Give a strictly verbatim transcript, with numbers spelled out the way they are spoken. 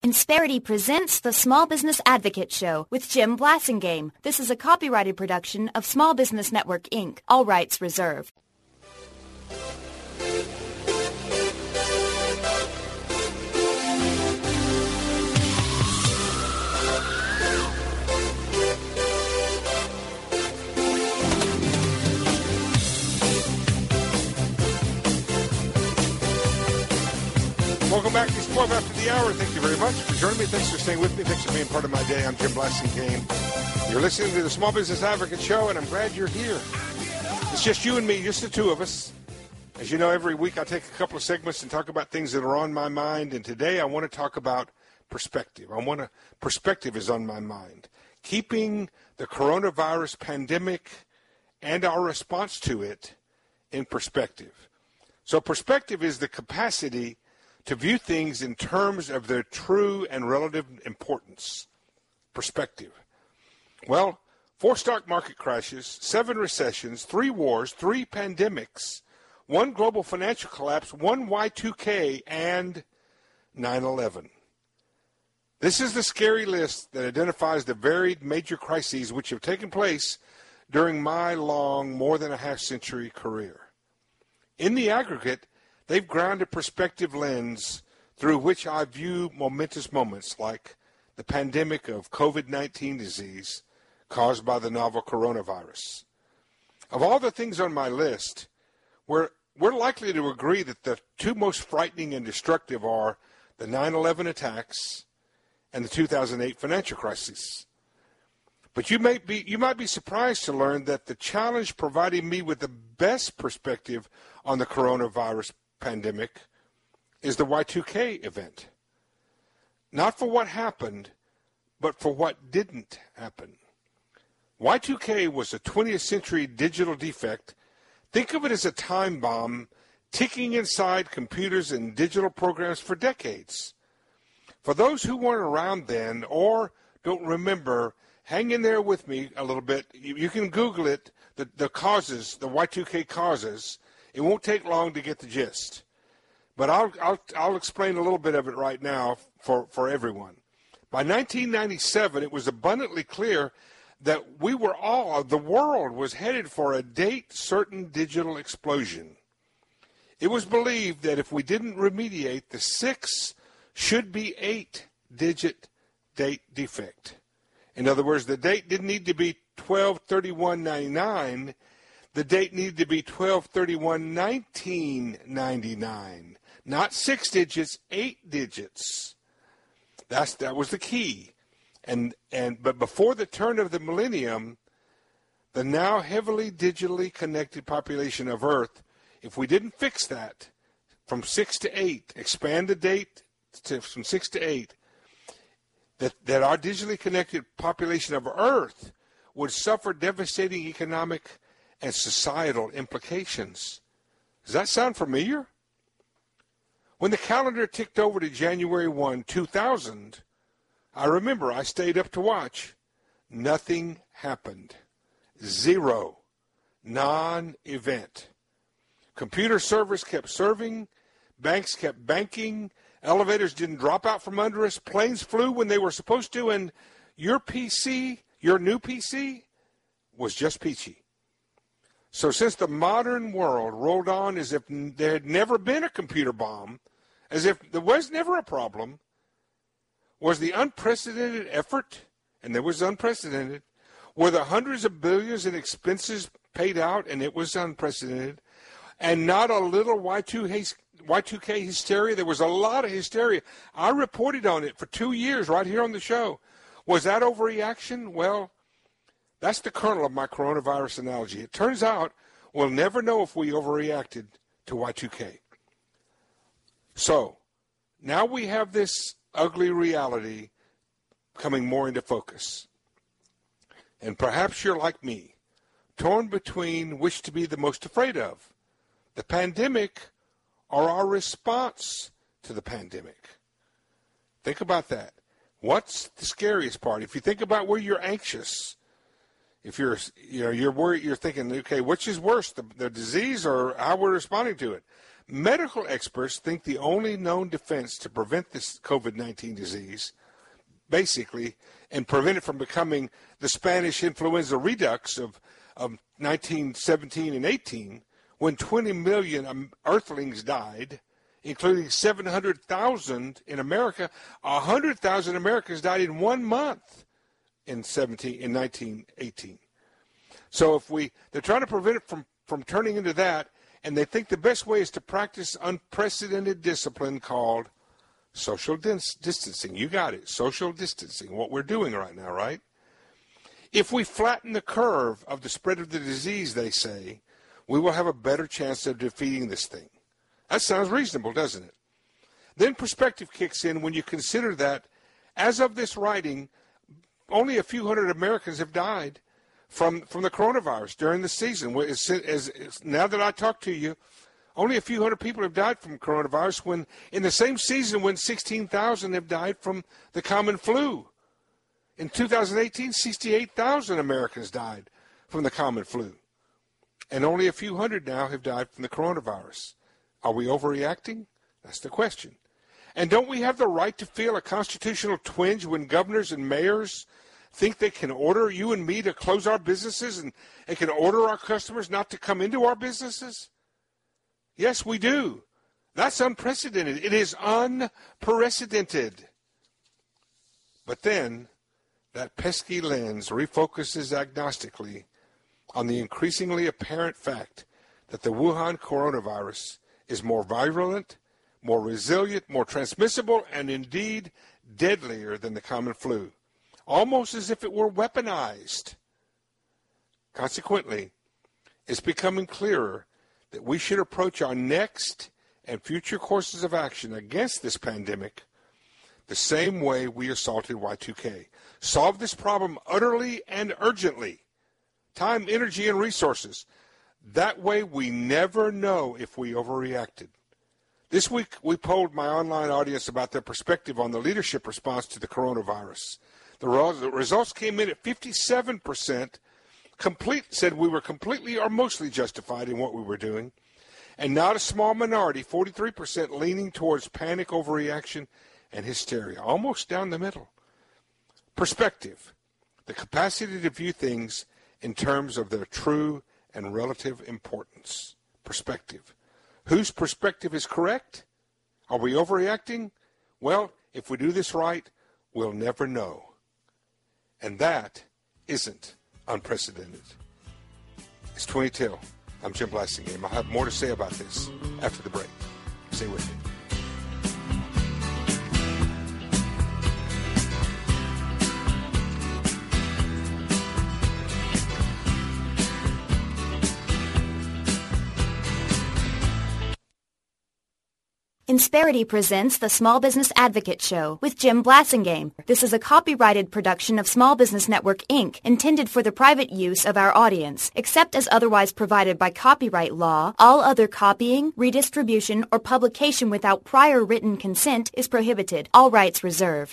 Insperity presents the Small Business Advocate Show with Jim Blasingame. This is a copyrighted production of Small Business Network, Incorporated. All rights reserved. Welcome back. It's twelve after the hour. Thank you very much for joining me. Thanks for staying with me. Thanks for being part of my day. I'm Jim Blasingame. You're listening to the Small Business Advocate Show, and I'm glad you're here. It's just you and me, just the two of us. As you know, every week I take a couple of segments and talk about things that are on my mind, and today I want to talk about perspective. I want to, perspective is on my mind. Keeping the coronavirus pandemic and our response to it in perspective. So perspective is the capacity to view things in terms of their true and relative importance. Perspective. Well, four stock market crashes, seven recessions, three wars, three pandemics, one global financial collapse, one Y two K, and nine eleven. This is the scary list that identifies the varied major crises which have taken place during my long, more than a half-century career. In the aggregate, they've ground a perspective lens through which I view momentous moments like the pandemic of COVID nineteen disease caused by the novel coronavirus. Of all the things on my list, we're, we're likely to agree that the two most frightening and destructive are the nine eleven attacks and the two thousand eight financial crisis. But you may be, you might be surprised to learn that the challenge providing me with the best perspective on the coronavirus pandemic is the Y two K event. Not for what happened, but for what didn't happen. Y two K was a twentieth century digital defect. Think of it as a time bomb ticking inside computers and digital programs for decades. For those who weren't around then or don't remember, hang in there with me a little bit. You, you can Google it, the, the causes, the Y two K causes. It won't take long to get the gist. But I'll, I'll, I'll explain a little bit of it right now for, for everyone. By nineteen ninety-seven, it was abundantly clear that we were all, the world was headed for a date-certain digital explosion. It was believed that if we didn't remediate the six, should be eight-digit date defect. In other words, the date didn't need to be twelve thirty-one ninety-nine. The date needed to be twelve thirty-one nineteen ninety-nine. Not six digits, eight digits. That's that was the key. And and but before the turn of the millennium, the now heavily digitally connected population of Earth, if we didn't fix that from six to eight, expand the date to from six to eight, that, that our digitally connected population of Earth would suffer devastating economic and societal implications. Does that sound familiar? When the calendar ticked over to January first, two thousand, I remember I stayed up to watch. Nothing happened. Zero. Non-event. Computer servers kept serving. Banks kept banking. Elevators didn't drop out from under us. Planes flew when they were supposed to. And your P C, your new P C, was just peachy. So since the modern world rolled on as if there had never been a computer bomb, as if there was never a problem, was the unprecedented effort, and there was unprecedented, were the hundreds of billions in expenses paid out, and it was unprecedented, and not a little Y two K hysteria. There was a lot of hysteria. I reported on it for two years right here on the show. Was that overreaction? Well, that's the kernel of my coronavirus analogy. It turns out we'll never know if we overreacted to Y two K. So, now we have this ugly reality coming more into focus. And perhaps you're like me, torn between which to be the most afraid of, the pandemic or our response to the pandemic. Think about that. What's the scariest part? If you think about where you're anxious, If you're, you know, you're worried, you're thinking, okay, which is worse, the, the disease or how we're responding to it? Medical experts think the only known defense to prevent this COVID nineteen disease, basically, and prevent it from becoming the Spanish influenza redux of, of nineteen seventeen and eighteen, when twenty million earthlings died, including seven hundred thousand in America. one hundred thousand Americans died in one month in seventeen in nineteen eighteen. So if we, they're trying to prevent it from, from turning into that, and they think the best way is to practice unprecedented discipline called social dis- distancing. You got it, social distancing, what we're doing right now, right? If we flatten the curve of the spread of the disease, they say, we will have a better chance of defeating this thing. That sounds reasonable, doesn't it? Then perspective kicks in when you consider that, as of this writing, only a few hundred Americans have died from, from the coronavirus during the season. As, as, as, now that I talk to you, only a few hundred people have died from coronavirus, when in the same season when sixteen thousand have died from the common flu. In two thousand eighteen, sixty-eight thousand Americans died from the common flu. And only a few hundred now have died from the coronavirus. Are we overreacting? That's the question. And don't we have the right to feel a constitutional twinge when governors and mayors think they can order you and me to close our businesses, and they can order our customers not to come into our businesses? Yes, we do. That's unprecedented. It is unprecedented. But then, that pesky lens refocuses agnostically on the increasingly apparent fact that the Wuhan coronavirus is more virulent, more resilient, more transmissible, and indeed deadlier than the common flu, almost as if it were weaponized. Consequently, it's becoming clearer that we should approach our next and future courses of action against this pandemic the same way we assaulted Y two K. Solve this problem utterly and urgently. Time, energy, and resources. That way we never know if we overreacted. This week we polled my online audience about their perspective on the leadership response to the coronavirus. The results came in at fifty-seven percent complete, said we were completely or mostly justified in what we were doing, and not a small minority, forty-three percent, leaning towards panic, overreaction, and hysteria, almost down the middle. Perspective, the capacity to view things in terms of their true and relative importance. Perspective. Whose perspective is correct? Are we overreacting? Well, if we do this right, we'll never know. And that isn't unprecedented. It's twenty till. I'm Jim Blasingame. I'll have more to say about this after the break. Stay with me. Insperity presents the Small Business Advocate Show with Jim Blasingame. This is a copyrighted production of Small Business Network, Incorporated, intended for the private use of our audience. Except as otherwise provided by copyright law, all other copying, redistribution, or publication without prior written consent is prohibited. All rights reserved.